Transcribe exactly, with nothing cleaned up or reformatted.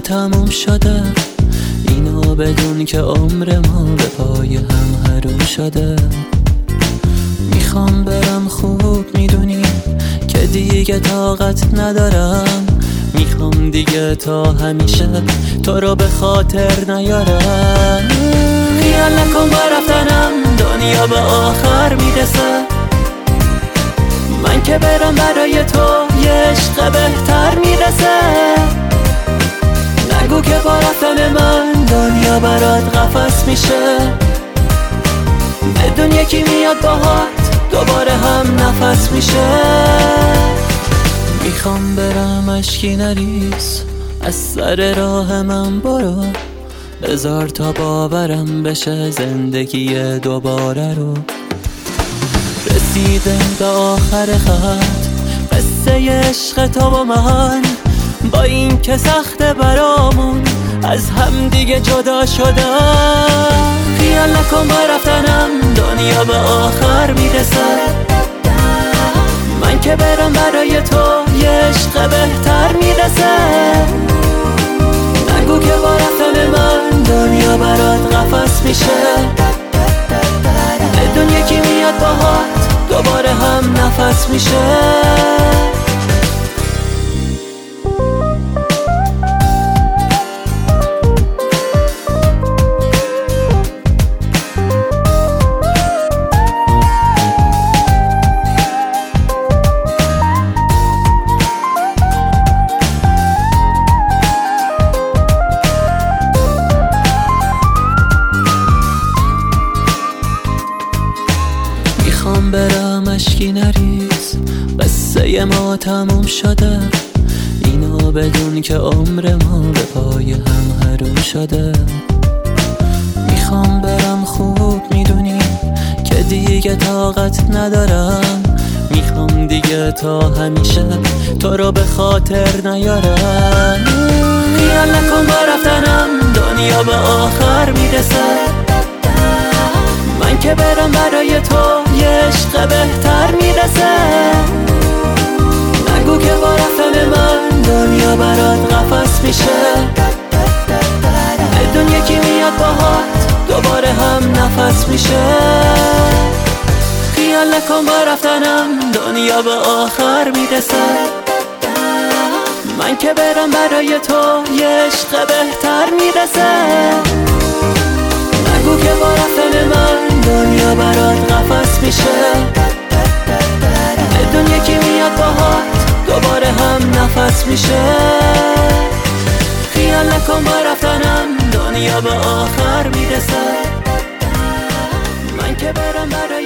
تموم شده، اینو بدون که عمر ما به پای هم حروم شده. میخوام برم خوب میدونی که دیگه طاقت ندارم، میخوام دیگه تا همیشه تو رو به خاطر نیارم. خیال نکن با رفتنم دنیا به آخر میرسه، من که برم برای تو یه عشق بهتر میرسه. نگو که با رفتن من دنیا برات قفس میشه، بدون یکی میاد باهات دوباره هم نفس میشه. میخوام برم اشکی نریز از سر راه من برو، بذار تا باورم بشه زندگی دوباره رو. رسیده به آخر خط قصه عشق تو و من، با این که سخته برامون از هم دیگه جدا شدم. خیال نکن با رفتنم دنیا به آخر میرسه، من که برم برای تو یه عشق بهتر میرسه. نگو که با رفتن من دنیا برات قفس میشه، بدون یکی میاد باهات دوباره هم نفس میشه. میخوام برم اشکی نریز قصه ما تموم شده، اینو بدون که عمر ما به پای هم حروم شده. میخوام برم خوب میدونی که دیگه طاقت ندارم، میخوام دیگه تا همیشه تو رو به خاطر نیارم. خیال نکن با رفتنم دنیا به آخر میرسه، من که برم برای تو یه عشق بهتر میرسه. نگو که با رفتن من دنیا برات قفس میشه، بدون یکی میاد باهات دوباره هم نفس میشه. خیال نکن با رفتنم دنیا به آخر میرسه، من که برم برای تو یه عشق بهتر میرسه. نگو که با رفتن من دنیا برات قفس میشه، بدون یکی میاد باهات دوباره هم نفس میشه. خیال نکن با رفتنم دنیا به آخر میرسه، من که برم برای